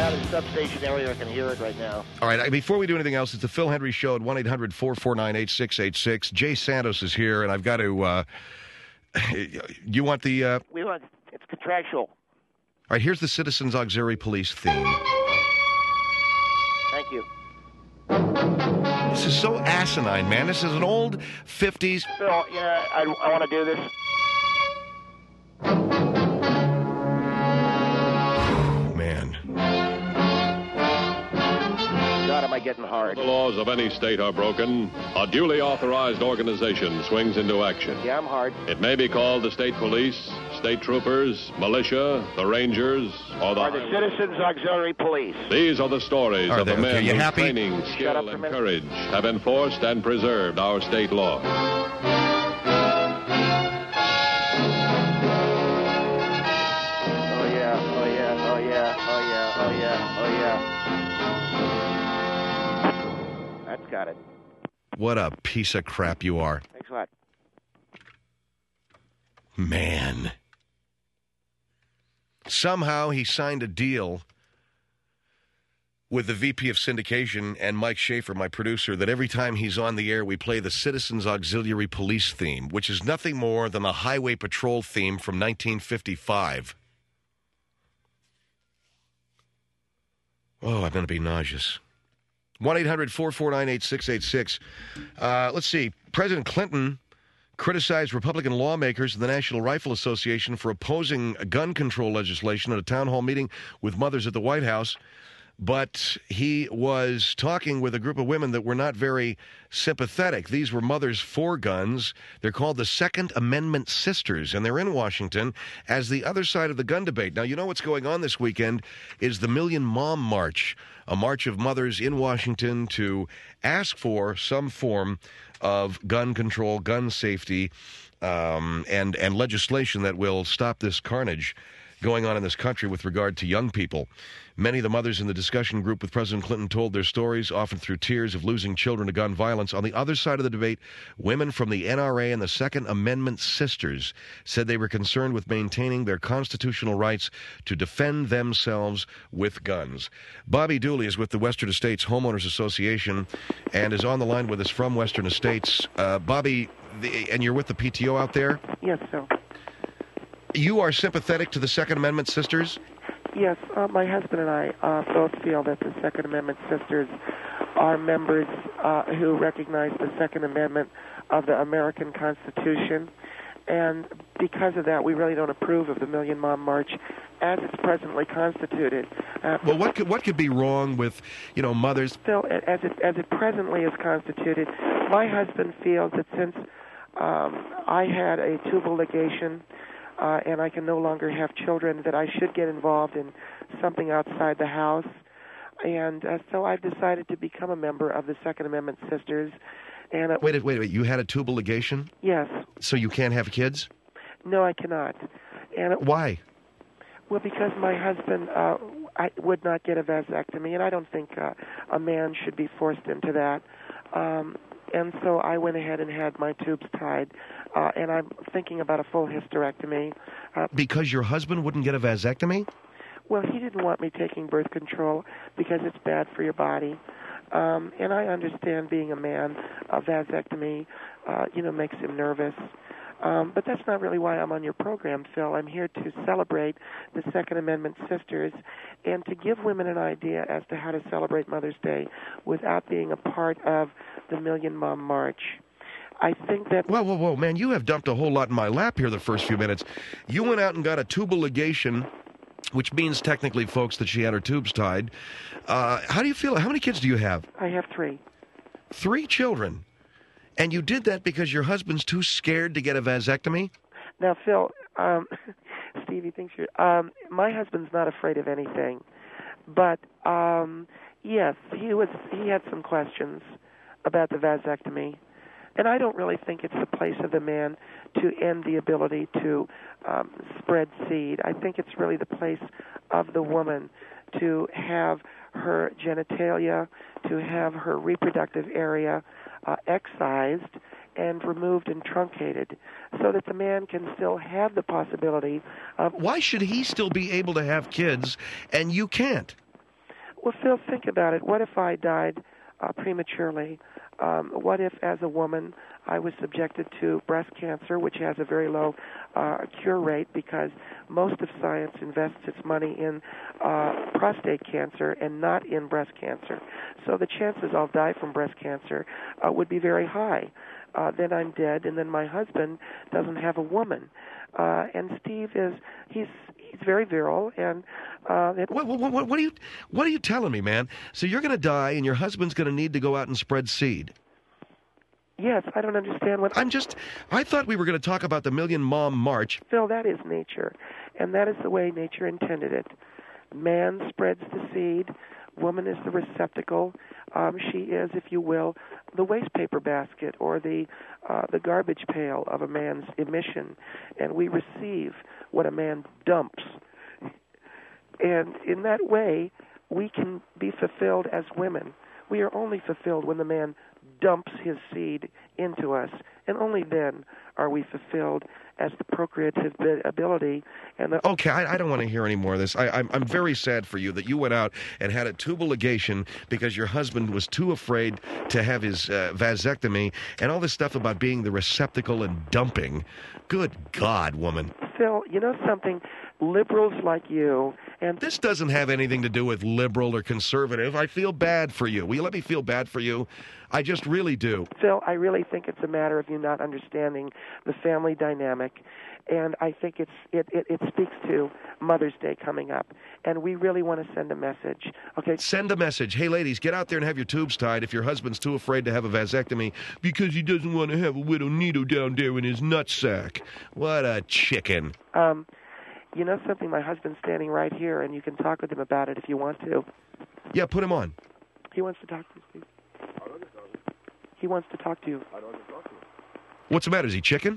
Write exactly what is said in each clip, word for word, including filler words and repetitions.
out of the substation area. I can hear it right now. All right, before we do anything else, it's the Phil Hendry Show at one eight hundred four four nine eight six eight six. Jay Santos is here, and I've got to... Uh, you want the... Uh... We want... It's contractual. All right, here's the Citizens Auxiliary Police theme. Thank you. This is so asinine, man. This is an old fifties... Phil, yeah, I, I want to do this. Man. God, am I getting hard. The laws of any state are broken. A duly authorized organization swings into action. Yeah, I'm hard. It may be called the state police, state troopers, militia, the rangers, or the... Or the Citizens Auxiliary Police. These are the stories Are of they, the men okay, you whose happy? training, Shut skill, up for a and minute. courage have enforced and preserved our state law. Oh, yeah, oh, yeah, oh, yeah, oh, yeah, oh, yeah, oh, yeah. That's got it. What a piece of crap you are. Thanks a lot. Man. Somehow he signed a deal with the V P of syndication and Mike Schaefer, my producer, that every time he's on the air, we play the Citizens Auxiliary Police theme, which is nothing more than the Highway Patrol theme from nineteen fifty-five. Oh, I'm going to be nauseous. one eight hundred four four nine eight six eight six. Uh, let's see. President Clinton criticized Republican lawmakers and the National Rifle Association for opposing gun control legislation at a town hall meeting with mothers at the White House. But he was talking with a group of women that were not very sympathetic. These were mothers for guns. They're called the Second Amendment Sisters, and they're in Washington as the other side of the gun debate. Now, you know what's going on this weekend is the Million Mom March, a march of mothers in Washington to ask for some form of gun control, gun safety, um, and, and legislation that will stop this carnage going on in this country with regard to young people. Many of the mothers in the discussion group with President Clinton told their stories, often through tears, of losing children to gun violence. On the other side of the debate, women from the N R A and the Second Amendment Sisters said they were concerned with maintaining their constitutional rights to defend themselves with guns. Bobby Dooley is with the Western Estates Homeowners Association and is on the line with us from Western Estates. Uh, Bobby, the, and you're with the P T O out there? Yes, sir. You are sympathetic to the Second Amendment Sisters? Yes, uh, my husband and I uh, both feel that the Second Amendment Sisters are members uh, who recognize the Second Amendment of the American Constitution. And because of that, we really don't approve of the Million Mom March as it's presently constituted. Uh, well, what could, what could be wrong with, you know, mothers? Still, as it, as it presently is constituted, my husband feels that since um, I had a tubal ligation, Uh, and I can no longer have children, that I should get involved in something outside the house. And uh, so I've decided to become a member of the Second Amendment Sisters. And uh, Wait, wait, wait. You had a tubal ligation? Yes. So you can't have kids? No, I cannot. And it, Why? Well, because my husband uh, I would not get a vasectomy, and I don't think uh, a man should be forced into that. Um, and so I went ahead and had my tubes tied, uh, and I'm thinking about a full hysterectomy. Uh, because your husband wouldn't get a vasectomy? Well, he didn't want me taking birth control because it's bad for your body. Um, and I understand being a man, a vasectomy, uh, you know, makes him nervous. Um, but that's not really why I'm on your program, Phil. I'm here to celebrate the Second Amendment Sisters and to give women an idea as to how to celebrate Mother's Day without being a part of the Million Mom March. I think that... Whoa, whoa, whoa, man, you have dumped a whole lot in my lap here the first few minutes. You went out and got a tubal ligation, which means technically, folks, that she had her tubes tied. Uh, how do you feel? How many kids do you have? I have three. Three children. And you did that because your husband's too scared to get a vasectomy? Now, Phil, um, Stevie thinks you're... Um, my husband's not afraid of anything. But, um, yes, he was. He had some questions about the vasectomy. And I don't really think it's the place of the man to end the ability to um, spread seed. I think it's really the place of the woman to have her genitalia, to have her reproductive area uh, excised and removed and truncated so that the man can still have the possibility of... Why should he still be able to have kids and you can't? Well, Phil, think about it. What if I died uh, prematurely? Um, what if, as a woman, I was subjected to breast cancer, which has a very low uh, cure rate because most of science invests its money in uh, prostate cancer and not in breast cancer. So the chances I'll die from breast cancer uh, would be very high. Uh, then I'm dead, and then my husband doesn't have a woman. Uh, and Steve is, he's he's very virile, and uh, it, What, what, what, what are you what are you telling me, man? So you're going to die, and your husband's going to need to go out and spread seed. yes, I don't understand what... I'm just, I thought we were going to talk about the Million Mom March. Phil, that is nature, and that is the way nature intended it. Man spreads the seed, woman is the receptacle. Um, she is, if you will, the waste paper basket or the uh, the garbage pail of a man's emission, and we receive what a man dumps. And in that way, we can be fulfilled as women. We are only fulfilled when the man dumps his seed into us, and only then are we fulfilled as the procreative ability and the... Okay, I, I don't want to hear any more of this. I, I'm, I'm very sad for you that you went out and had a tubal ligation because your husband was too afraid to have his uh, vasectomy and all this stuff about being the receptacle and dumping. Good God, woman. Phil, you know something? Liberals like you and... This doesn't have anything to do with liberal or conservative. I feel bad for you. Will you let me feel bad for you? I just really do. Phil, I really think it's a matter of you not understanding the family dynamic, and I think it's it, it, it speaks to Mother's Day coming up, and we really want to send a message. Okay. Send a message. Hey, ladies, get out there and have your tubes tied if your husband's too afraid to have a vasectomy because he doesn't want to have a widow needle down there in his nutsack. What a chicken. Um, you know something? My husband's standing right here, and you can talk with him about it if you want to. Yeah, put him on. He wants to talk to you, Steve. He wants to talk to you. What's the matter? Is he chicken?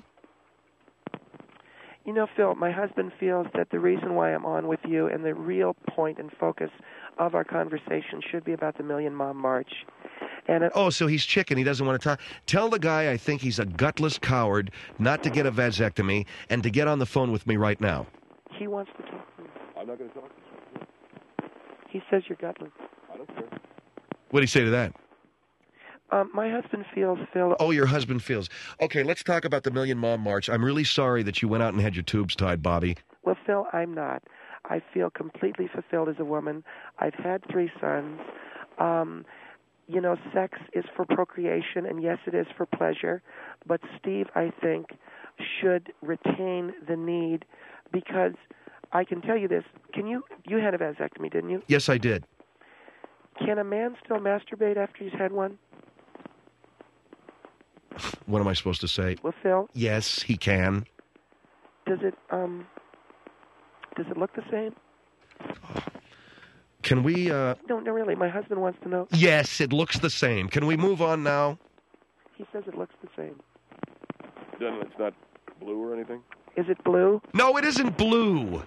You know, Phil, my husband feels that the reason why I'm on with you and the real point and focus of our conversation should be about the Million Mom March. And it, Oh, so he's chicken. He doesn't want to talk. Tell the guy I think he's a gutless coward not to get a vasectomy and to get on the phone with me right now. he wants to talk to you. I'm not going to talk to you. He says you're gutless. I don't care. What do you say to that? Um, my husband feels, Phil... Oh, your husband feels. Okay, let's talk about the Million Mom March. I'm really sorry that you went out and had your tubes tied, Bobby. Well, Phil, I'm not. I feel completely fulfilled as a woman. I've had three sons. Um, you know, sex is for procreation, and yes, it is for pleasure. But Steve, I think, should retain the need because I can tell you this. Can you, you had a vasectomy, didn't you? Yes, I did. Can a man still masturbate after he's had one? What am I supposed to say? Well, Phil, Yes, he can. does it, um, does it look the same? Can we, uh... No, no, really. My husband wants to know. Yes, it looks the same. Can we move on now? He says it looks the same. Then it's not blue or anything? Is it blue? No, it isn't blue.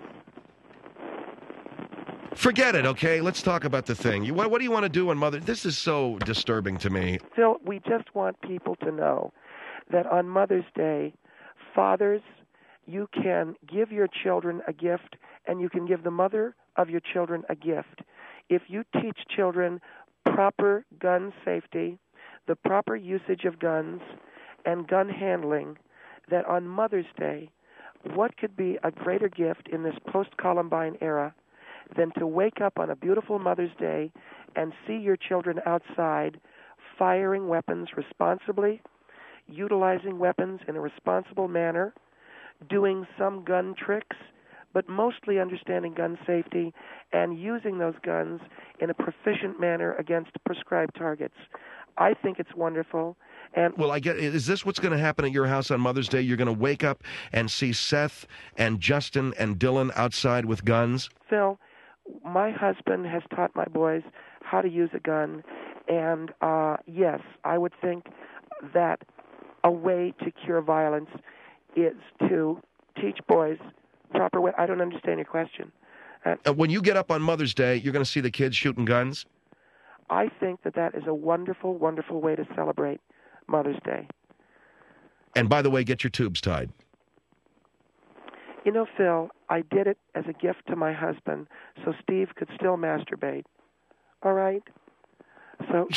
Forget it, okay? Let's talk about the thing. You, what, what do you want to do on Mother... This is so disturbing to me. Phil, we just want people to know that on Mother's Day, fathers, you can give your children a gift, and you can give the mother of your children a gift. If you teach children proper gun safety, the proper usage of guns, and gun handling, that on Mother's Day, what could be a greater gift in this post-Columbine era than to wake up on a beautiful Mother's Day and see your children outside firing weapons responsibly, utilizing weapons in a responsible manner, doing some gun tricks, but mostly understanding gun safety and using those guns in a proficient manner against prescribed targets. I think it's wonderful. And Well, I get. Is this what's going to happen at your house on Mother's Day? You're going to wake up and see Seth and Justin and Dylan outside with guns? Phil, my husband has taught my boys how to use a gun, and uh, yes, I would think that a way to cure violence is to teach boys proper way. I don't understand your question. Uh, Uh, when you get up on Mother's Day, you're going to see the kids shooting guns? I think that that is a wonderful, wonderful way to celebrate Mother's Day. And by the way, get your tubes tied. You know, Phil, I did it as a gift to my husband so Steve could still masturbate All right? So...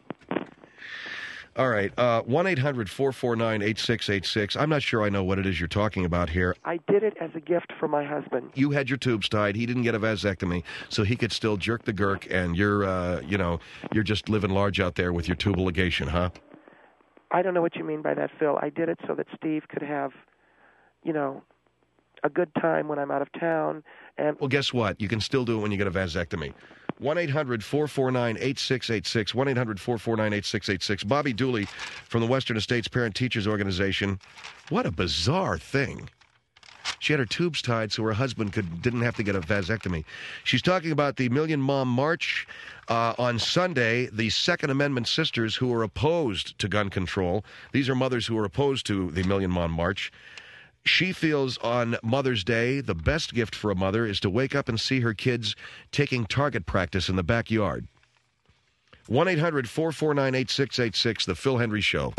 All right, uh, one eight hundred four four nine eight six eight six. I'm not sure I know what it is you're talking about here. I did it as a gift for my husband. You had your tubes tied. He didn't get a vasectomy, so he could still jerk the gherk, and you're, uh, you know, you're just living large out there with your tubal ligation, huh? I don't know what you mean by that, Phil. I did it so that Steve could have, you know, a good time when I'm out of town. And well, guess what? You can still do it when you get a vasectomy. one eight hundred four four nine eight six eight six. one eight hundred four four nine eight six eight six. Bobby Dooley from the Western Estates Parent Teachers Organization. What a bizarre thing. She had her tubes tied so her husband could didn't have to get a vasectomy. She's talking about the Million Mom March uh, on Sunday, the Second Amendment sisters who are opposed to gun control. These are mothers who are opposed to the Million Mom March. She feels on Mother's Day, the best gift for a mother is to wake up and see her kids taking target practice in the backyard. one eight hundred four four nine eight six eight six, The Phil Hendrie Show.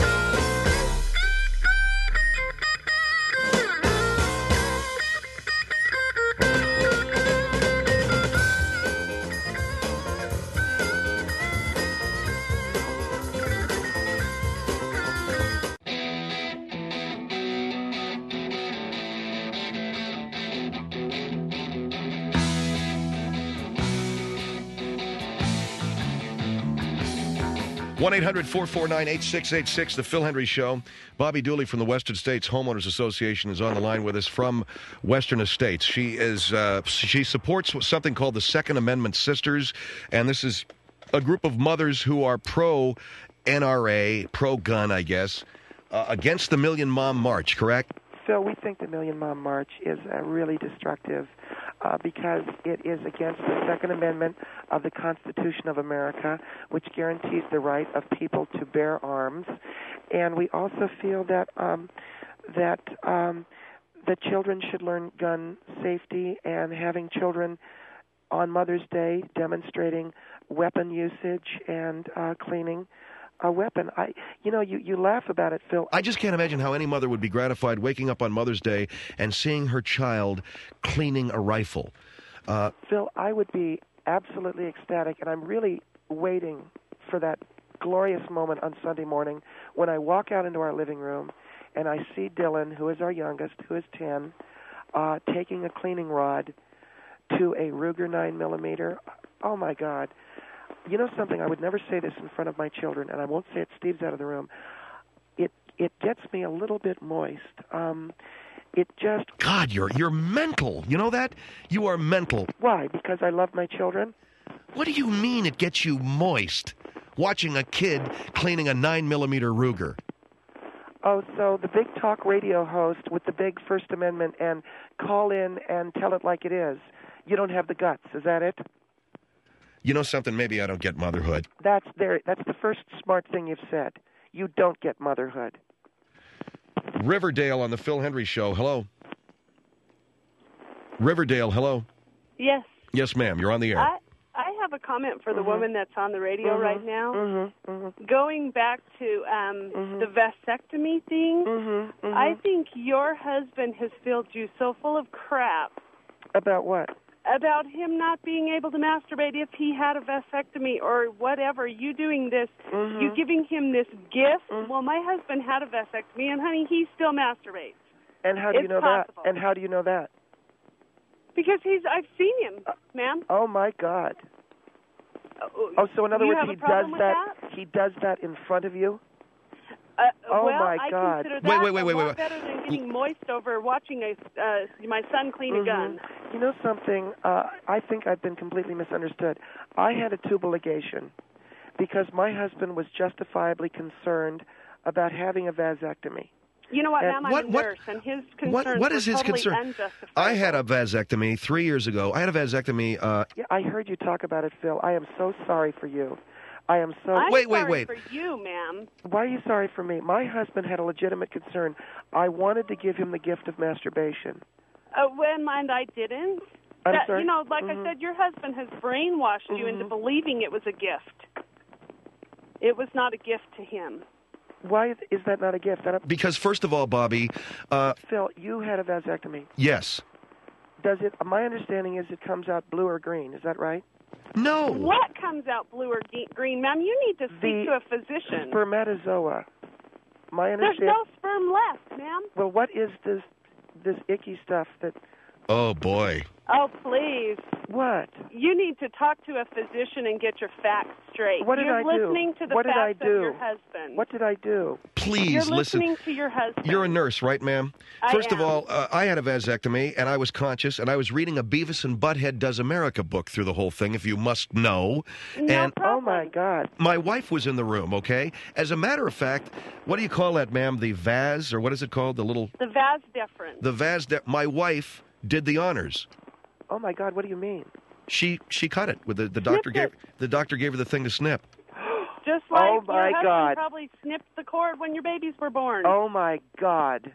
one eight hundred four four nine eight six eight six, The Phil Hendrie Show. Bobby Dooley from the Western States Homeowners Association is on the line with us from Western Estates. She is uh, she supports something called the Second Amendment Sisters, and this is a group of mothers who are pro-N R A, pro-gun, I guess, uh, against the Million Mom March, correct? Phil, we think the Million Mom March is uh, really destructive uh, because it is against the Second Amendment of the Constitution of America, which guarantees the right of people to bear arms. And we also feel that um, that um, the children should learn gun safety, and having children on Mother's Day demonstrating weapon usage and uh, cleaning a weapon. I, you know, you, you laugh about it, Phil. I just can't imagine how any mother would be gratified waking up on Mother's Day and seeing her child cleaning a rifle. Uh, Phil, I would be absolutely ecstatic, and I'm really waiting for that glorious moment on Sunday morning when I walk out into our living room and I see Dylan, who is our youngest, who is ten, uh, taking a cleaning rod to a Ruger nine millimeter. Oh, my God. You know something? I would never say this in front of my children, and I won't say it. Steve's out of the room. It it gets me a little bit moist. Um, it just... God, you're you're mental. You know that? You are mental. Why? Because I love my children? What do you mean it gets you moist? Watching a kid cleaning a nine millimeter Ruger. Oh, so the big talk radio host with the big First Amendment and call in and tell it like it is. You don't have the guts. Is that it? You know something? Maybe I don't get motherhood. That's there. That's the first smart thing you've said. You don't get motherhood. Riverdale on the Phil Hendrie Show. Hello. Riverdale, hello. Yes. Yes, ma'am. You're on the air. I, I have a comment for the mm-hmm. woman that's on the radio mm-hmm. right now. Mm-hmm. Mm-hmm. Going back to um, mm-hmm. the vasectomy thing, mm-hmm. Mm-hmm. I think your husband has filled you so full of crap. About what? About him not being able to masturbate if he had a vasectomy or whatever. You doing this, mm-hmm. you giving him this gift. Mm-hmm. Well, my husband had a vasectomy, and honey, he still masturbates. And how do it's you know possible. that? And how do you know that? Because he's, I've seen him, ma'am. Oh my God. Oh, so in other you words, have he a problem does with that, that. He does that in front of you. Uh, oh well, my I God! consider Wait, that wait, wait, a wait, lot wait. better than getting moist over watching a, uh, my son clean mm-hmm. a gun. You know something? Uh, I think I've been completely misunderstood. I had a tubal ligation because my husband was justifiably concerned about having a vasectomy. You know what, And ma'am? I'm what- a what- nurse, and his concerns What, what is were his totally concern? unjustifiable. I had a vasectomy three years ago. I had a vasectomy. Uh, Yeah, I heard you talk about it, Phil. I am so sorry for you. I am so... I'm Wait, wait, sorry wait. for you, ma'am. Why are you sorry for me? My husband had a legitimate concern. I wanted to give him the gift of masturbation. Uh, when mind I didn't. I'm that, sorry? You know, like Mhm. I said, your husband has brainwashed you into Mhm. believing it was a gift. It was not a gift to him. Why is that not a gift? I don't- because, first of all, Bobby, uh, Phil, you had a vasectomy. yes. Does it? My understanding is it comes out blue or green. Is that right? No. What comes out blue or ge- green, ma'am? You need to speak The to a physician. Spermatozoa. My There's understanding. no sperm left, ma'am. Well, what is this this icky stuff that? Oh, boy. Oh, please. What? You need to talk to a physician and get your facts straight. What did You're I do? listening to the What did I facts do? of your husband. What did I do? Please You're listen. listening to your husband. You're a nurse, right, ma'am? I First of am. all, uh, I had a vasectomy, and I was conscious, and I was reading a Beavis and Butthead Does America book through the whole thing, if you must know. No and problem. Oh my God! my wife was in the room, okay? As a matter of fact, what do you call that, ma'am? The vase, or what is it called? The little... The vas deferens. The vase... De- my wife did the honors. Oh my God! What do you mean? She she cut it. With the, the doctor gave it. the doctor gave her the thing to snip. Just like Oh, my your husband God. probably snipped the cord when your babies were born. Oh my God!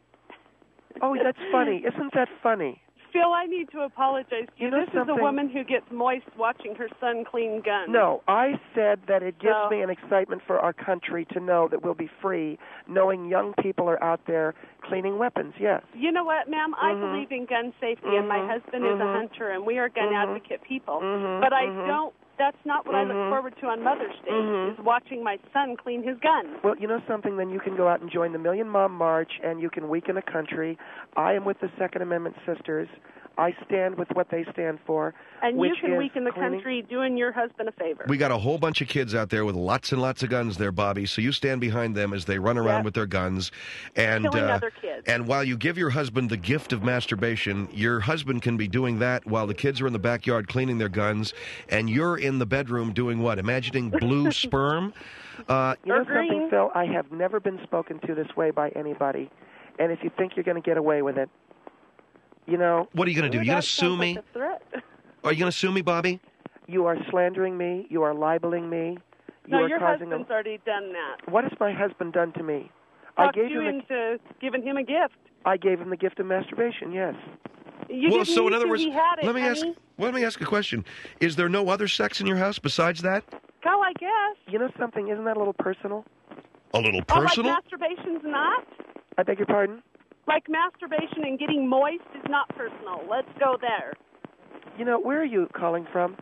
Oh, that's funny. Isn't that funny? Phil, I need to apologize to you. You know this is something? a woman who gets moist watching her son clean guns. No, I said that it gives No. me an excitement for our country to know that we'll be free, knowing young people are out there cleaning weapons. Yes. You know what, ma'am? I Mhm. believe in gun safety, and my Mhm. husband is a Mhm. hunter, and we are gun Mhm. advocate people. Mhm. But I Mhm. don't. That's not what I Mhm. look forward to on Mother's Day. Mhm. Is watching my son clean his gun. Well, you know something? Then you can go out and join the Million Mom March, and you can weaken a country. I am with the Second Amendment sisters. I stand with what they stand for. And you which can is weaken the cleaning- country doing your husband a favor. We got a whole bunch of kids out there with lots and lots of guns there, Bobby. So you stand behind them as they run around Yep. with their guns. And Killing uh, other kids. And while you give your husband the gift of masturbation, your husband can be doing that while the kids are in the backyard cleaning their guns, and you're in the bedroom doing what? Imagining blue sperm? Uh, You know Or green. something, Phil? I have never been spoken to this way by anybody. And if you think you're going to get away with it, you know, what are you going to do? Ooh, You going that to sue sounds me? like a threat. Are you going to sue me, Bobby? you are slandering me. You are libeling me. You No, are your causing husband's a... already done that. What has my husband done to me? I Talked gave you him the, into giving him a gift. I gave him the gift of masturbation. Yes. You well, didn't so in need other to, words, he had it, let me honey. ask. Well, let me ask a question. Is there no other sex in your house besides that? Go, I guess. You know something? Isn't that a little personal? A little Oh, personal? like masturbation's not? I beg your pardon? Like masturbation and getting moist is not personal. Let's go there. You know, where are you calling from?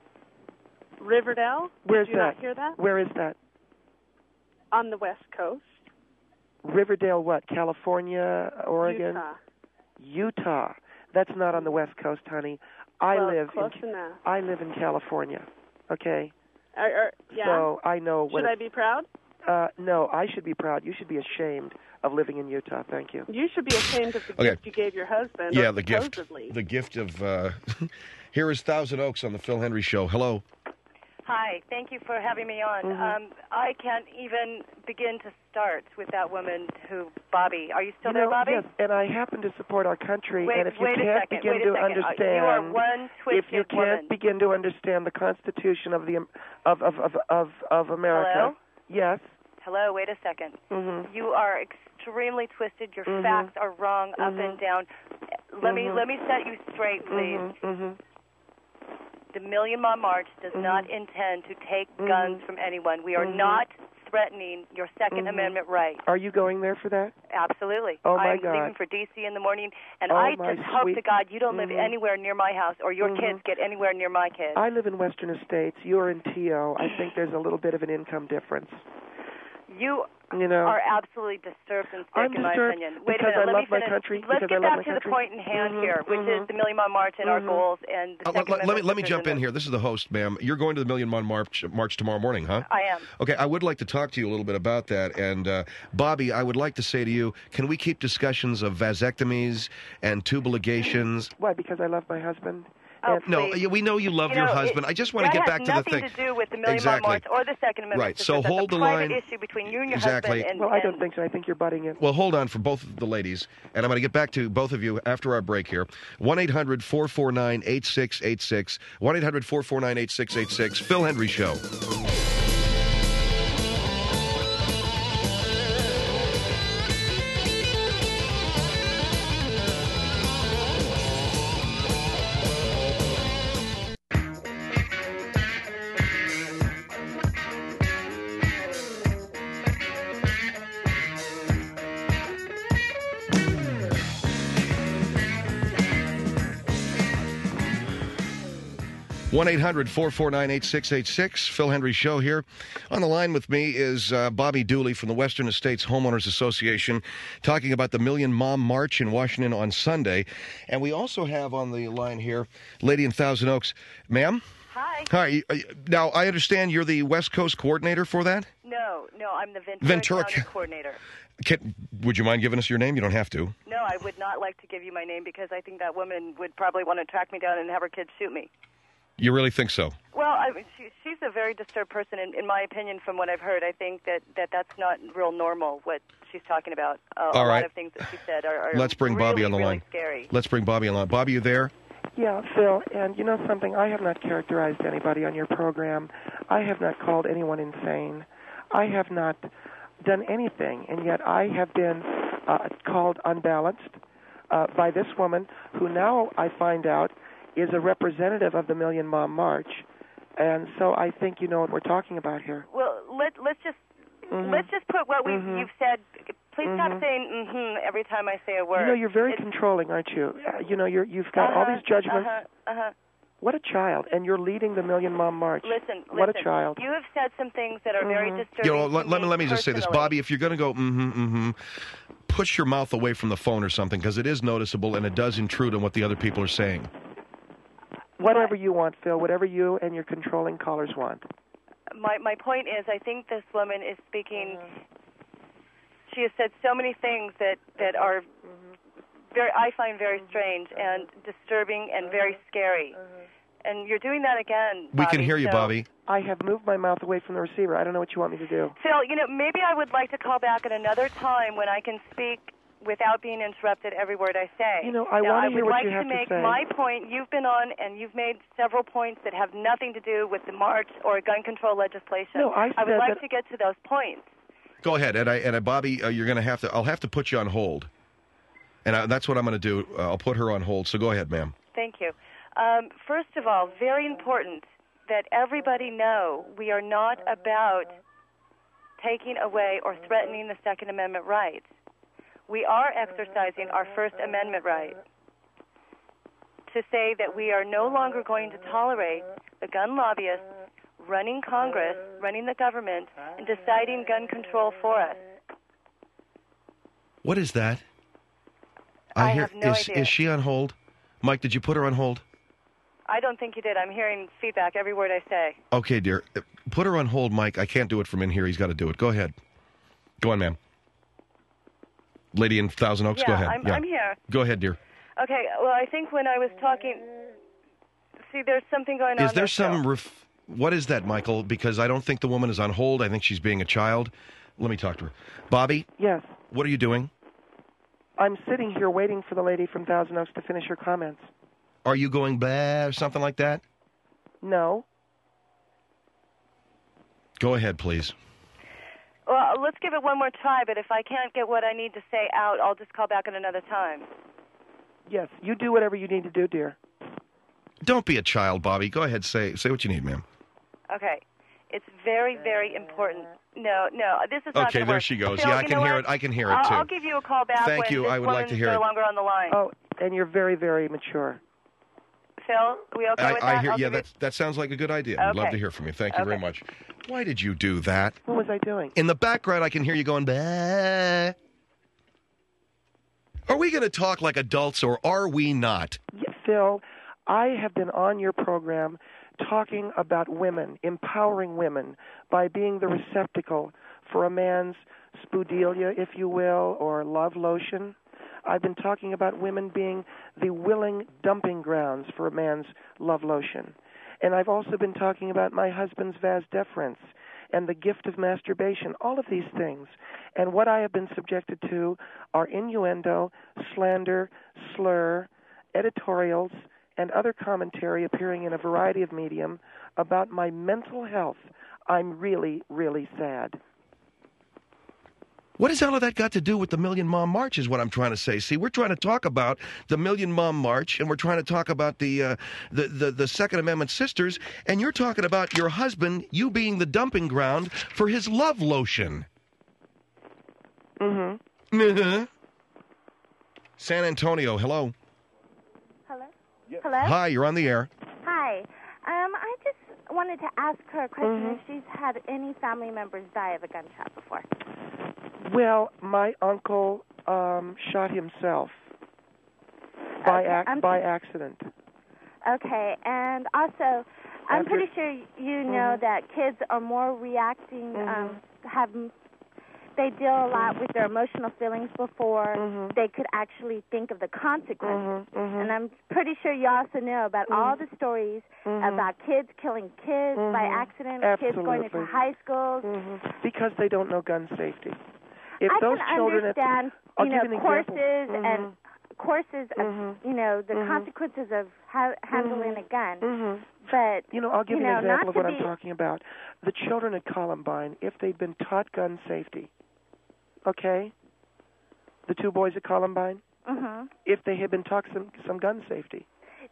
Riverdale? Where's Did you that? not hear that? Where is that? On the West Coast. Riverdale, what? California, Oregon? Utah. Utah. That's not on the West Coast, honey. I Well, live close in enough. I live in California. Okay? Or, or, yeah. So I know what Should I it's- be proud? uh no, I should be proud. You should be ashamed of living in Utah. Thank you. You should be ashamed of the Okay. gift you gave your husband. Yeah, or the gift. supposedly. The gift of. Uh, here is Thousand Oaks on the Phil Henry Show. Hello. Hi, thank you for having me on. Mhm. Um, I can't even begin to start with that woman who, Bobby. Are you still You there, know, Bobby? yes, and I happen to support our country, Wait, and if you wait a can't second, begin wait a to second. Uh, understand, you are one twisted if you can't woman. begin to understand the Constitution of the of of of of, of America, Hello? yes, Hello, wait a second. hmm You are extremely twisted. Your Mhm. facts are wrong up Mhm. and down. Let me Mhm. let me set you straight, please. hmm hmm The Million Mile March does Mhm. not intend to take Mhm. guns from anyone. We are Mhm. not threatening your 2nd Mhm. Amendment right. Are you going there for that? Absolutely. Oh, my I'm God. leaving for D C in the morning, and Oh, I my just hope sweet- to God you don't live Mhm. anywhere near my house or your Mhm. kids get anywhere near my kids. I live in Western Estates. You're in T O. I think there's a little bit of an income difference. You You know, are absolutely disturbed and sick, I'm in my disturbed opinion. Wait because a minute, I let love me my finish. country, Let's because get I love back my to the country. point in hand Mhm, here, which mhm. is the Million Mile March and our Mhm. goals and the Uh, Second let, let me Amendment let me jump in citizens. here. This is the host, ma'am. You're going to the Million Mile March, March tomorrow morning, huh? I am. Okay, I would like to talk to you a little bit about that. And uh, Bobby, I would like to say to you, can we keep discussions of vasectomies and tubal ligations? why? Because I love my husband. Oh, And- No, please. yeah, we know you love You your know, husband. it- I just want to that get has back to the nothing thing. to do with the Million Exactly. Mile March or the Second Amendment. Right, so That's hold a the private line. issue between you and your Exactly. husband. And, well, I don't and think so. I think you're butting in. Well, hold on for both of the ladies, and I'm going to get back to both of you after our break here. one eight hundred four four nine eight six eight six. one eight hundred four four nine eight six eight six. Phil Henry Show. one eight hundred four four nine eight six eight six. Phil Hendry Show here. On the line with me is uh, Bobby Dooley from the Western Estates Homeowners Association talking about the Million Mom March in Washington on Sunday. And we also have on the line here Lady in Thousand Oaks. Ma'am? Hi. Hi. Now, I understand you're the West Coast coordinator for that? No, no, I'm the Ventura, Ventura County Ca- coordinator. Can, would you mind giving us your name? You don't have to. No, I would not like to give you my name because I think that woman would probably want to track me down and have her kids shoot me. You really think so? Well, I mean, she, she's a very disturbed person, in, in my opinion, from what I've heard. I think that, that that's not real normal, what she's talking about. Uh, All a right. lot of things that she said are, are Let's bring really, Bobby on the really line. scary. Let's bring Bobby on the line. Bobby, you there? Yeah, Phil, and you know something? I have not characterized anybody on your program. I have not called anyone insane. I have not done anything, and yet I have been uh, called unbalanced uh, by this woman who now I find out is a representative of the Million Mom March. And so I think you know what we're talking about here. Well, let, let's just Mhm. let's just put what we've, Mhm. you've said. Please stop Mhm. saying mm-hmm every time I say a word. You know, you're very It's- controlling, aren't you? Uh, you know, you're, you've got all Uh-huh, these judgments. Uh-huh, uh-huh. What a child. And you're leading the Million Mom March. Listen, What listen. a child. You have said some things that are very Mhm. disturbing. You know, let, to let me let me just say this, personally. Bobby. If you're going to go, mm-hmm, mm-hmm, push your mouth away from the phone or something, because it is noticeable and it does intrude on what the other people are saying. Whatever you want, Phil. Whatever you and your controlling callers want. My my point is, I think this woman is speaking. She has said so many things that that are very, I find very strange and disturbing and very scary. And you're doing that again, We Bobby, can hear you, so- Bobby. I have moved my mouth away from the receiver. I don't know what you want me to do. Phil, you know, maybe I would like to call back at another time when I can speak without being interrupted every word I say. You know, I now, wanna I hear would what like you have to to make say. my point. You've been on and you've made several points that have nothing to do with the march or gun control legislation. No, I would said like that- to get to those points. Go ahead, and I and I, Bobby, uh, you're going to have to. I'll have to put you on hold, and I, that's what I'm going to do. Uh, I'll put her on hold. So go ahead, ma'am. Thank you. Um, first of all, very important that everybody know we are not about taking away or threatening the Second Amendment rights. We are exercising our First Amendment right to say that we are no longer going to tolerate the gun lobbyists running Congress, running the government, and deciding gun control for us. What is that? I hear. have no is idea. is she on hold? Mike, did you put her on hold? I don't think you did. I'm hearing feedback every word I say. Okay, dear. Uh, Put her on hold, Mike. I can't do it from in here. He's got to do it. Go ahead. Go on, ma'am. Lady in Thousand Oaks, yeah, go ahead. I'm, yeah. I'm here. Go ahead, dear. Okay, well, I think when I was talking, see, there's something going on. Is there some... Phil. Ref- what is that, Michael? Because I don't think the woman is on hold. I think she's being a child. Let me talk to her. Bobby, Yes. what are you doing? I'm sitting here waiting for the lady from Thousand Oaks to finish her comments. Are you going blah or something like that? No. Go ahead, please. Well, let's give it one more try, but if I can't get what I need to say out, I'll just call back at another time. Yes, you do whatever you need to do, dear. Don't be a child, Bobby. Go ahead. Say say what you need, ma'am. Okay. It's very, very important. No, no, this is not Okay, gonna there work. she goes. Phil, Yeah, I you can know hear what? it. I can hear it, I'll, too. I'll give you a call back Thank when you. this I would like woman's to hear no it. longer on the line. Oh, and you're very, very mature. Phil, are we okay I, with I that? hear. I'll Yeah, give you- that that sounds like a good idea. I'd love Okay. to hear from you. Thank you very Okay. much. Why did you do that? What was I doing? In the background, I can hear you going, bah. Are we going to talk like adults or are we not? Yeah, Phil, I have been on your program talking about women, empowering women by being the receptacle for a man's spudelia, if you will, or love lotion. I've been talking about women being the willing dumping grounds for a man's love lotion. And I've also been talking about my husband's vas deferens and the gift of masturbation, all of these things. And what I have been subjected to are innuendo, slander, slur, editorials, and other commentary appearing in a variety of medium about my mental health. I'm really, really sad. What has all of that got to do with the Million Mom March is what I'm trying to say. See, we're trying to talk about the Million Mom March, and we're trying to talk about the, uh, the, the, the Second Amendment sisters, and you're talking about your husband, you being the dumping ground for his love lotion. Mm-hmm. Uh-huh. San Antonio, hello. Hello? Hello? Hi, you're on the air. Hi. Um, I just wanted to ask her a question Mhm. if she's had any family members die of a gunshot before. Well, my uncle um, shot himself by Okay, ac- I'm by so- accident. Okay, and also, I'm After- pretty sure you know Mhm. that kids are more reacting, Mhm. um, have, they deal a lot with their emotional feelings before Mhm. they could actually think of the consequences. Mhm, mhm. And I'm pretty sure you also know about all the stories Mhm. about kids killing kids by Mhm. accident, kids going into Absolutely. high schools. Mhm. Because they don't know gun safety. If I those can children, understand, I'll you give know, you an courses example. and courses of, Mhm. you know, the Mhm. consequences of ha- handling Mhm. a gun. Mhm. But You know, I'll give you you, know, an example not of what to I'm be- talking about. The children at Columbine, if they'd been taught gun safety, okay, the two boys at Columbine, Mhm. if they had been taught some some gun safety.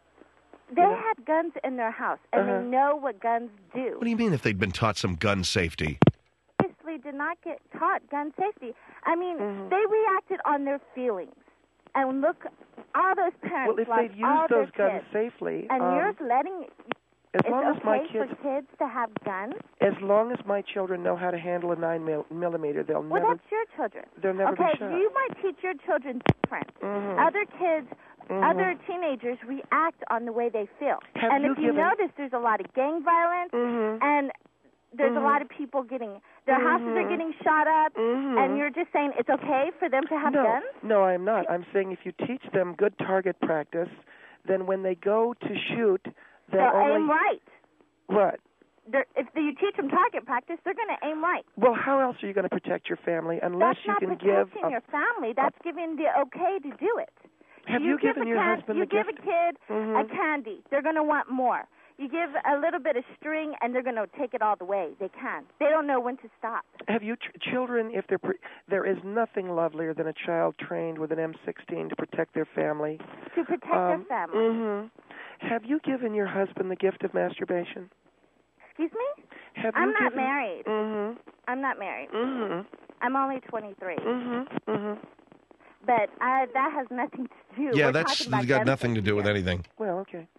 They You know? had guns in their house, and Uh-huh. they know what guns do. What do you mean if they'd been taught some gun safety? Obviously, did not get taught gun safety. I mean, Mhm. they reacted on their feelings. And look, all those parents Well, if lost they'd all used their those guns kids. safely, And um, you're letting as it's long okay as my kids, for kids to have guns? as long as my children know how to handle a nine mil- millimeter, they'll Well, never, that's your children. they'll never okay, be shot. you might teach your children different. Mhm. Other kids, Mhm. other teenagers react on the way they feel. Have and you if you given- notice, there's a lot of gang violence, Mhm. and there's Mhm. a lot of people getting, their houses are Mhm. getting shot up, Mhm. and you're just saying it's okay for them to have no, guns? No, I'm not. I'm saying if you teach them good target practice, then when they go to shoot, they'll They'll only aim right. what? They're, if you teach them target practice, they're going to aim right. Well, how else are you going to protect your family unless That's you not can protecting give? A, your family. That's giving the okay to do it. have you, give given a your can- husband you the give gift? a kid Mhm. a candy, they're going to want more. You give a little bit of string, and they're going to take it all the way. They can. They don't know when to stop. Have you tr- children? If they're pre- there is nothing lovelier than a child trained with an M sixteen to protect their family. To protect Um, their family. Mhm. Have you given your husband the gift of masturbation? Excuse me? Have I'm you not given- married. Mhm. I'm not married. Mhm. I'm only twenty-three. Mhm. Mhm. But uh, that has nothing to do. Yeah, We're that's talking about got gun nothing to do with safety anything. Well, okay. here.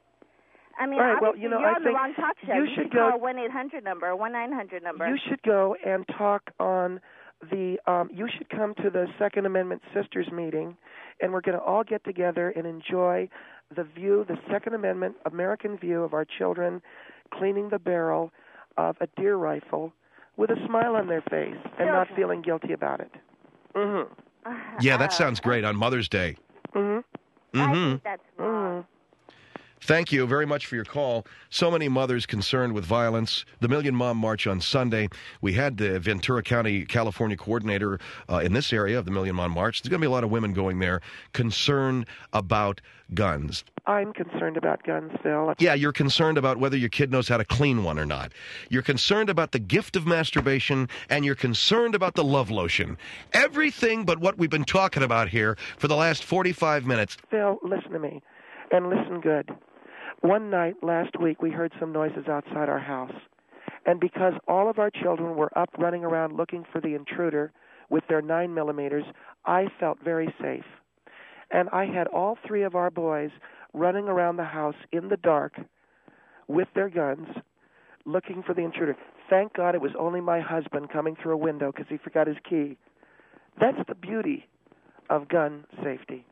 I mean, All right, well, obviously, you know, you're I on the think wrong talk show. you You should should go- call one eight hundred number or one nine hundred number. You should go and talk on the. Um, you should come to the Second Amendment Sisters meeting, and we're going to all get together and enjoy the view, the Second Amendment American view of our children cleaning the barrel of a deer rifle with a smile on their face and not Children. feeling guilty about it. Mhm. Uh, Yeah, that uh, sounds great on Mother's Day. Mhm. I Mm-hmm. think that's wrong. Mhm. Thank you very much for your call. So many mothers concerned with violence. The Million Mom March on Sunday. We had the Ventura County, California coordinator uh, in this area of the Million Mom March. There's going to be a lot of women going there concerned about guns. I'm concerned about guns, Phil. Yeah, you're concerned about whether your kid knows how to clean one or not. You're concerned about the gift of masturbation, and you're concerned about the love lotion. Everything but what we've been talking about here for the last forty-five minutes. Phil, listen to me, and listen good. One night last week, we heard some noises outside our house. And because all of our children were up running around looking for the intruder with their nine millimeters, I felt very safe. And I had all three of our boys running around the house in the dark with their guns looking for the intruder. Thank God it was only my husband coming through a window because he forgot his key. That's the beauty of gun safety.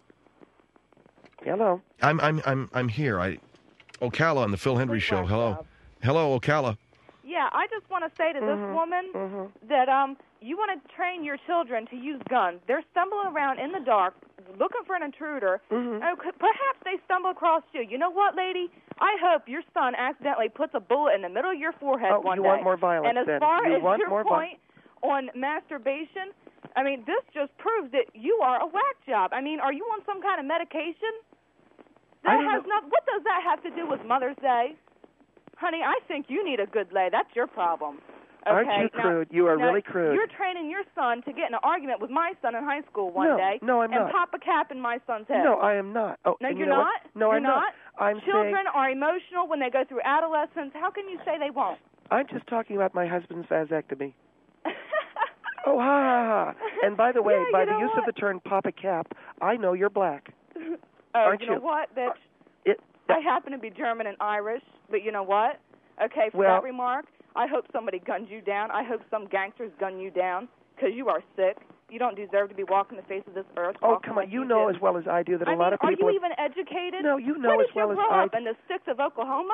Hello. I'm I'm I'm I'm here. I Ocala on the Phil Hendry Show. Hello. Hello, Ocala. Yeah, I just want to say to this Mhm, woman mhm. that um, you want to train your children to use guns. They're stumbling around in the dark, looking for an intruder. Mhm. Oh, could- perhaps they stumble across you. You know what, lady? I hope your son accidentally puts a bullet in the middle of your forehead Oh, one you day. want more violence And as then. far You as want your more vi- point on masturbation, I mean, this just proves that you are a whack job. I mean, are you on some kind of medication? I That don't has know. not. What does that have to do with Mother's Day? Honey, I think you need a good lay. That's your problem. Okay? Aren't you Now- crude? You are now, really crude. You're training your son to get in an argument with my son in high school one No, day no, I'm and not. pop a cap in my son's head. No, I am not. Oh, No, and you're you know not. What? No, you're I'm not. I'm Children saying are emotional when they go through adolescence. How can you say they won't? I'm just talking about my husband's vasectomy. Oh, ha ha ha! And by the way, Yeah, by you the know use what? of the term "pop a cap," I know you're black. Oh, Aren't you know you? what, bitch? It. I happen to be German and Irish, but you know what? Okay, for Well- that remark, I hope somebody guns you down. I hope some gangsters gun you down because you are sick. You don't deserve to be walking the face of this earth. Oh, walking come on. like You know did. as well as I do that a I lot mean, of people... are you even educated? No, you know Where as did well you as grow I up? In the sticks of Oklahoma?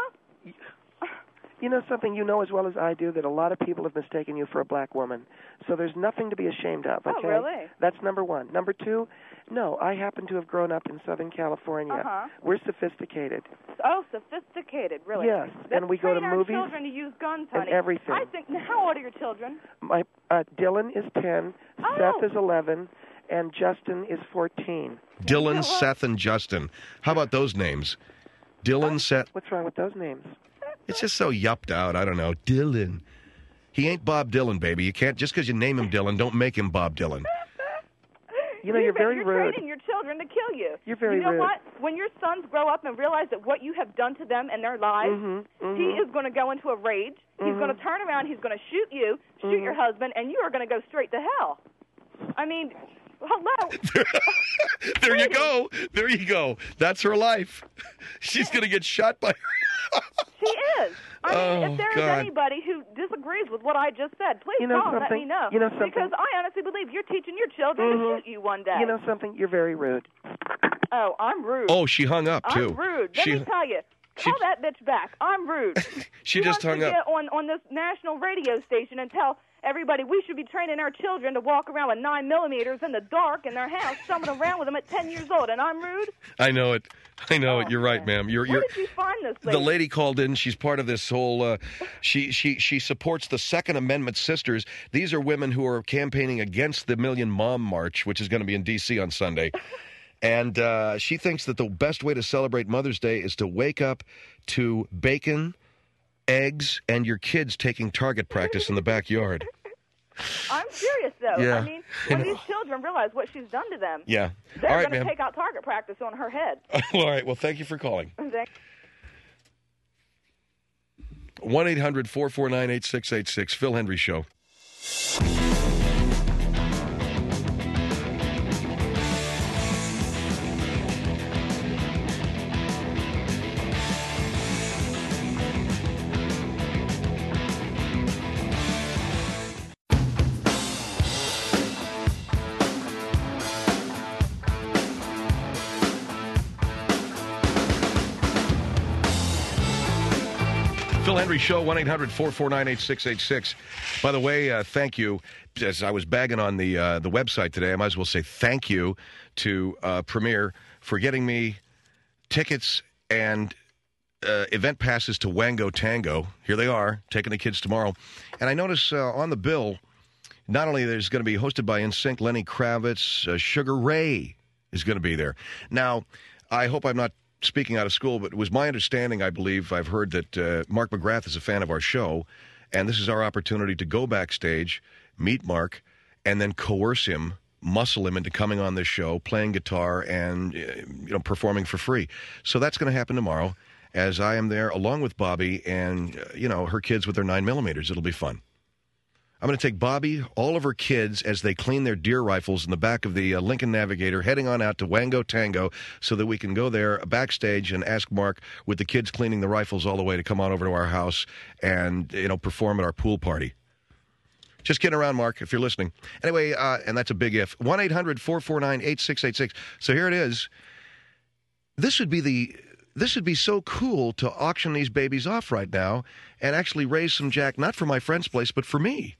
You know something, you know as well as I do that a lot of people have mistaken you for a black woman. So there's nothing to be ashamed of, okay? Oh, really? That's number one. Number two, no, I happen to have grown up in Southern California. Uh-huh. We're sophisticated. Oh, sophisticated, really? Yes, Let's and we go to train our movies children to use guns, and honey. everything. I think. How old are your children? My uh, Dylan is ten, Oh. Seth is eleven, and Justin is fourteen. Dylan, Seth, and Justin. How about those names? Dylan, Seth. What's wrong with those names? It's just so yupped out. I don't know. Dylan. He ain't Bob Dylan, baby. You can't, just because you name him Dylan, don't make him Bob Dylan. You know, you're very you're rude. training your children to kill you. You're very You know rude. what? When your sons grow up and realize that what you have done to them in their lives, Mhm, mhm. he is going to go into a rage. He's Mhm. going to turn around. He's going to shoot you, shoot Mhm. your husband, and you are going to go straight to hell. I mean, hello. There you go. There you go. That's her life. She's going to get shot by her. She is. I mean, Oh, if there is God. anybody who disagrees with what I just said, please You know call and let something? me know. You know something? Because I honestly believe you're teaching your children Mhm. to shoot you one day. You know something? You're very rude. Oh, I'm rude. Oh, she hung up, too. I'm rude. Let She, me tell you. she- Call that bitch back. I'm rude. she She just wants hung to up. get on, on this national radio station and tell everybody we should be training our children to walk around with nine millimeters in the dark in their house, stumbling around with them at ten years old. And I'm rude? I know it. I know it. Oh, You're right, man. ma'am. You're, Where you're, did you find this lady? the lady called in. She's part of this whole. Uh, she she she supports the Second Amendment Sisters. These are women who are campaigning against the Million Mom March, which is going to be in D C on Sunday. And uh, she thinks that the best way to celebrate Mother's Day is to wake up to bacon, eggs, and your kids taking target practice in the backyard. I'm serious, though. Yeah, I mean, I when know. these children realize what she's done to them, Yeah. they're All right, going to ma'am. take out target practice on her head. All right. Well, thank you for calling. Thank- one eight hundred four four nine eight six eight six. Phil Hendry Show. Phil Hendry Show, one eight hundred four four nine eight six eight six. By the way, uh, thank you. As I was bagging on the uh, the website today, I might as well say thank you to uh, Premier for getting me tickets and uh, event passes to Wango Tango. Here they are, taking the kids tomorrow. And I notice uh, on the bill, not only there's going to be hosted by N Sync, Lenny Kravitz, uh, Sugar Ray is going to be there. Now, I hope I'm not speaking out of school, but it was my understanding, I believe, I've heard that uh, Mark McGrath is a fan of our show, and this is our opportunity to go backstage, meet Mark, and then coerce him, muscle him into coming on this show, playing guitar, and uh, you know, performing for free. So that's going to happen tomorrow, as I am there along with Bobby and uh, you know, her kids with their nine millimeters. It'll be fun. I'm going to take Bobby, all of her kids, as they clean their deer rifles in the back of the uh, Lincoln Navigator, heading on out to Wango Tango so that we can go there backstage and ask Mark, with the kids cleaning the rifles all the way, to come on over to our house and, you know, perform at our pool party. Just kidding around, Mark, if you're listening. Anyway, uh, and that's a big if. one eight hundred four four nine eight six eight six. So here it is. This would be the... This would be so cool to auction these babies off right now and actually raise some jack, not for my friend's place, but for me.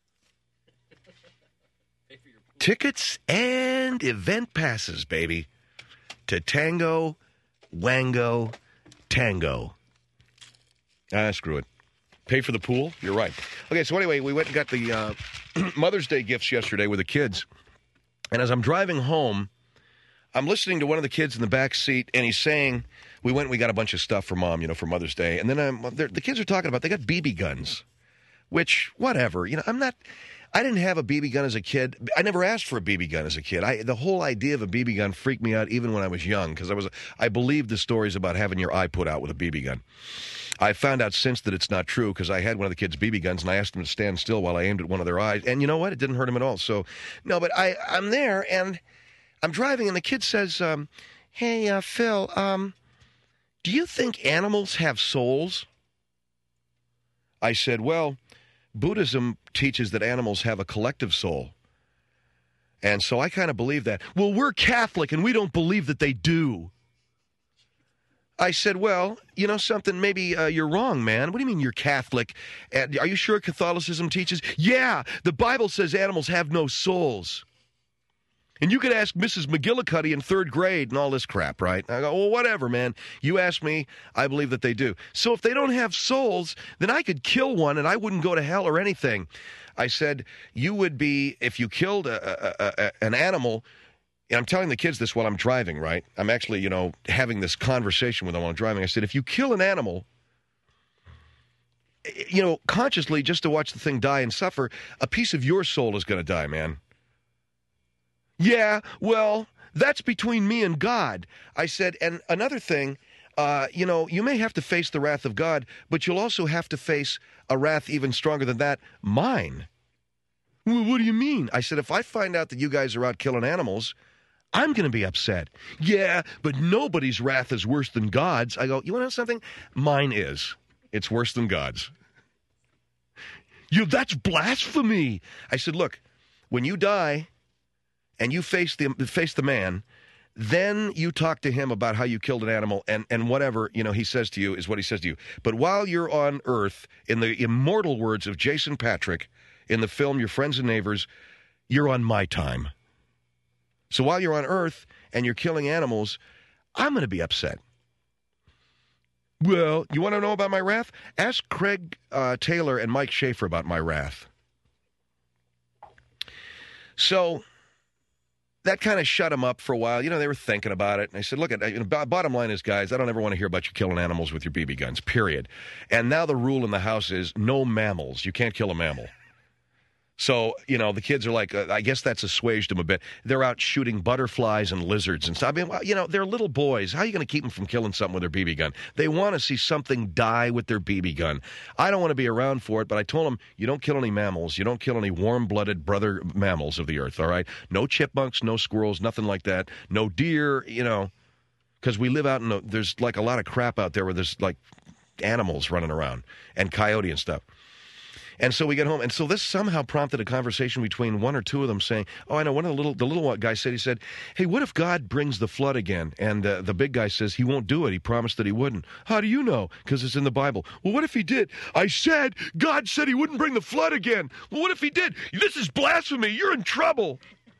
Tickets and event passes, baby, to Tango, Wango, Tango. Ah, screw it. Pay for the pool? You're right. Okay, so anyway, we went and got the uh, Mother's Day gifts yesterday with the kids. And as I'm driving home, I'm listening to one of the kids in the back seat, and he's saying, we went and we got a bunch of stuff for Mom, you know, for Mother's Day. And then um, the kids are talking about, they got B B guns, which, whatever. You know, I'm not... I didn't have a B B gun as a kid. I never asked for a B B gun as a kid. I, the whole idea of a B B gun freaked me out even when I was young, because I was I believed the stories about having your eye put out with a B B gun. I found out since that it's not true, because I had one of the kids' B B guns and I asked them to stand still while I aimed at one of their eyes, and you know what? It didn't hurt them at all. So, no, but I I'm there and I'm driving and the kid says, um, "Hey, uh, Phil, um, do you think animals have souls? I said, well, Buddhism teaches that animals have a collective soul. And so I kind of believe that. Well, we're Catholic and we don't believe that they do. I said, well, you know something, maybe uh, you're wrong, man. What do you mean you're Catholic? And are you sure Catholicism teaches? Yeah, the Bible says animals have no souls. And you could ask Missus McGillicuddy in third grade and all this crap, right? I go, well, whatever, man. You ask me, I believe that they do. So if they don't have souls, then I could kill one and I wouldn't go to hell or anything. I said, you would be, if you killed a, a, a, an animal, and I'm telling the kids this while I'm driving, right? I'm actually, you know, having this conversation with them while I'm driving. I said, if you kill an animal, you know, consciously just to watch the thing die and suffer, a piece of your soul is going to die, man. Yeah, well, that's between me and God. I said, and another thing, uh, you know, you may have to face the wrath of God, but you'll also have to face a wrath even stronger than that, mine. Well, what do you mean? I said, if I find out that you guys are out killing animals, I'm going to be upset. Yeah, but nobody's wrath is worse than God's. I go, you want to know something? Mine is. It's worse than God's. You, that's blasphemy. I said, look, when you die and you face the face the man, then you talk to him about how you killed an animal, and, and whatever, you know, he says to you is what he says to you. But while you're on Earth, in the immortal words of Jason Patrick in the film Your Friends and Neighbors, you're on my time. So while you're on Earth and you're killing animals, I'm going to be upset. Well, you want to know about my wrath? Ask Craig uh, Taylor and Mike Schaefer about my wrath. So that kind of shut them up for a while. You know, they were thinking about it. And I said, look, at, you know, bottom line is, guys, I don't ever want to hear about you killing animals with your B B guns, period. And now the rule in the house is no mammals. You can't kill a mammal. So, you know, the kids are like, uh, I guess that's assuaged them a bit. They're out shooting butterflies and lizards and stuff. I mean, well, you know, they're little boys. How are you going to keep them from killing something with their B B gun? They want to see something die with their B B gun. I don't want to be around for it, but I told them, you don't kill any mammals. You don't kill any warm-blooded brother mammals of the earth, all right? No chipmunks, no squirrels, nothing like that. No deer, you know, because we live out in the, there's like a lot of crap out there where there's like animals running around and coyote and stuff. And so we get home, and so this somehow prompted a conversation between one or two of them saying, oh, I know, one of the little the little guy said, he said, hey, what if God brings the flood again? And uh, the big guy says he won't do it. He promised that he wouldn't. How do you know? Because it's in the Bible. Well, what if he did? I said, God said he wouldn't bring the flood again. Well, what if he did? This is blasphemy. You're in trouble.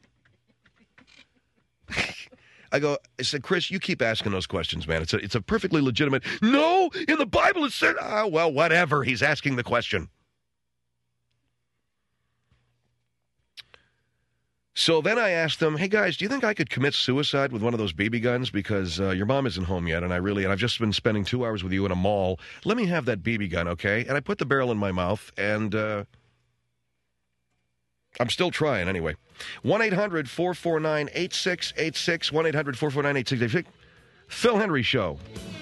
I go, I said, Chris, you keep asking those questions, man. It's a, it's a perfectly legitimate, no, in the Bible it said, ah, well, whatever. He's asking the question. So then I asked them, hey, guys, do you think I could commit suicide with one of those B B guns? Because uh, your mom isn't home yet, and I really, and I've just been spending two hours with you in a mall. Let me have that B B gun, okay? And I put the barrel in my mouth, and uh, I'm still trying anyway. one eight hundred four four nine eight six eight six, one eight hundred four four nine eight six eight six. Phil Hendrie Show.